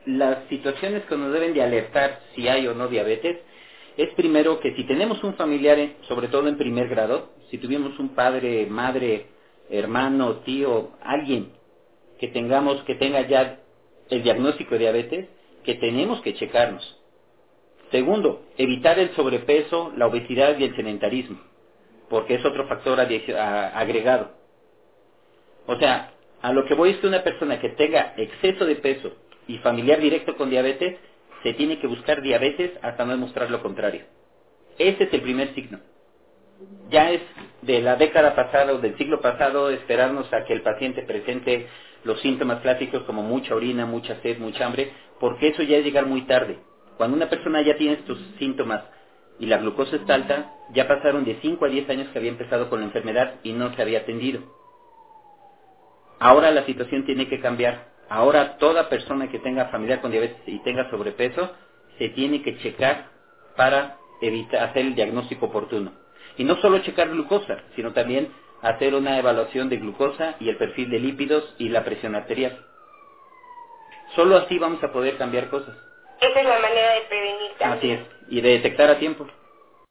las situaciones que nos deben de alertar si hay o no diabetes es primero que si tenemos un familiar, sobre todo en primer grado, si tuvimos un padre, madre, hermano, tío, alguien que tenga ya el diagnóstico de diabetes, que tenemos que checarnos. Segundo, evitar el sobrepeso, la obesidad y el sedentarismo, porque es otro factor agregado. O sea, a lo que voy es que una persona que tenga exceso de peso y familiar directo con diabetes, se tiene que buscar diabetes hasta no demostrar lo contrario. Ese es el primer signo. Ya es de la década pasada o del siglo pasado esperarnos a que el paciente presente los síntomas clásicos como mucha orina, mucha sed, mucha hambre, porque eso ya es llegar muy tarde. Cuando una persona ya tiene estos síntomas y la glucosa está alta, ya pasaron de 5 a 10 años que había empezado con la enfermedad y no se había atendido. Ahora la situación tiene que cambiar. Ahora toda persona que tenga familiar con diabetes y tenga sobrepeso se tiene que checar para evitar hacer el diagnóstico oportuno. Y no solo checar glucosa, sino también hacer una evaluación de glucosa y el perfil de lípidos y la presión arterial. Solo así vamos a poder cambiar cosas. Esa es la manera de prevenir también. Así es, y de detectar a tiempo.